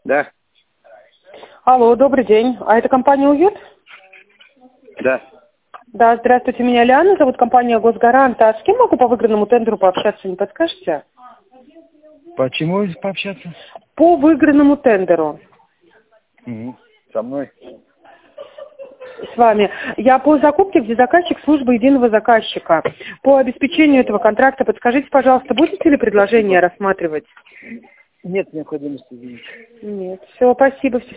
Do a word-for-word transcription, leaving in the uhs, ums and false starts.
Да. Алло, добрый день. А это компания «Уют»? Да. Да, здравствуйте, меня Лиана, зовут, компания «Госгарант». А с кем могу по выигранному тендеру пообщаться, не подскажете? Почему пообщаться? По выигранному тендеру. Угу. Со мной? С вами. Я по закупке, где заказчик службы единого заказчика. По обеспечению этого контракта подскажите, пожалуйста, будете ли предложение рассматривать? Нет необходимости видеть. Нет. Все, спасибо.